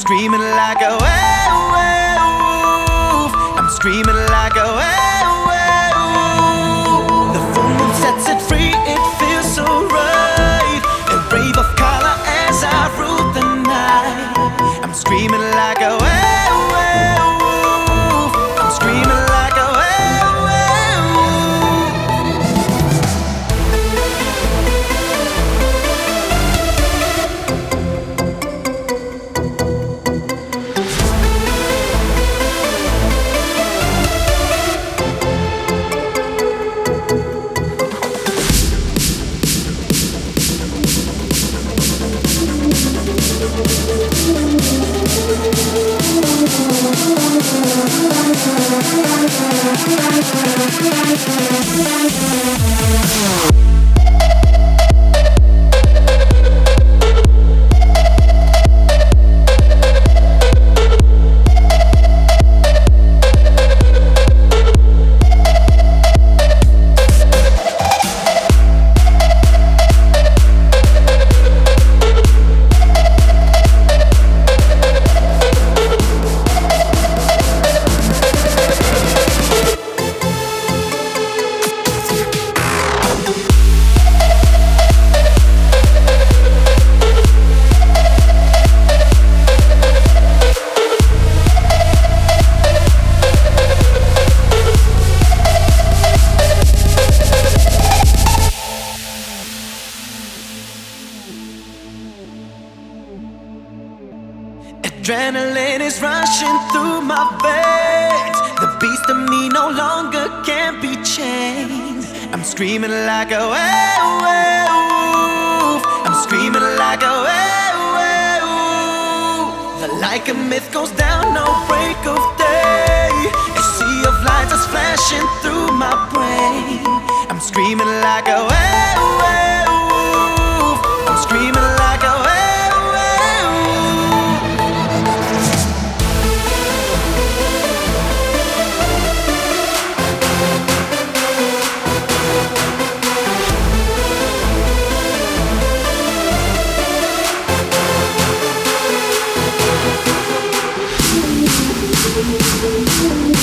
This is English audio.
screaming like a werewolf. I'm screaming like a werewolf. The full moon sets it free, it feels so right. A rave of color as I rule the night. I'm screaming like a werewolf. I'm screaming like a werewolf. Adrenaline is rushing through my veins. The beast of me no longer can be chained. I'm screaming like a werewolf. I'm screaming like a werewolf. The like a myth goes down, no break of day. A sea of lights is flashing through my brain. I'm screaming like a werewolf. I'm screaming like a werewolf. We'll be right back.